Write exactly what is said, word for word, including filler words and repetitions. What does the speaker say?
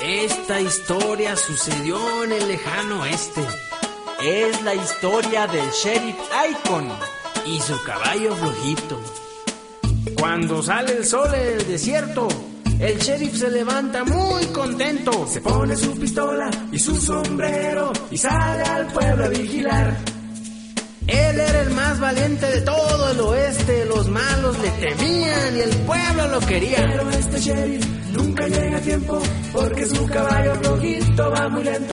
Esta historia sucedió en el lejano oeste. Es la historia del sheriff Aikon y su caballo flojito. Cuando sale el sol en el desierto, el sheriff se levanta muy contento. Se pone su pistola y su sombrero y sale al pueblo a vigilar. Él era el más valiente de todo el oeste. Los malos le temían y el pueblo lo quería. Pero este sheriff nunca llega a tiempo porque su caballo flojito va muy lento.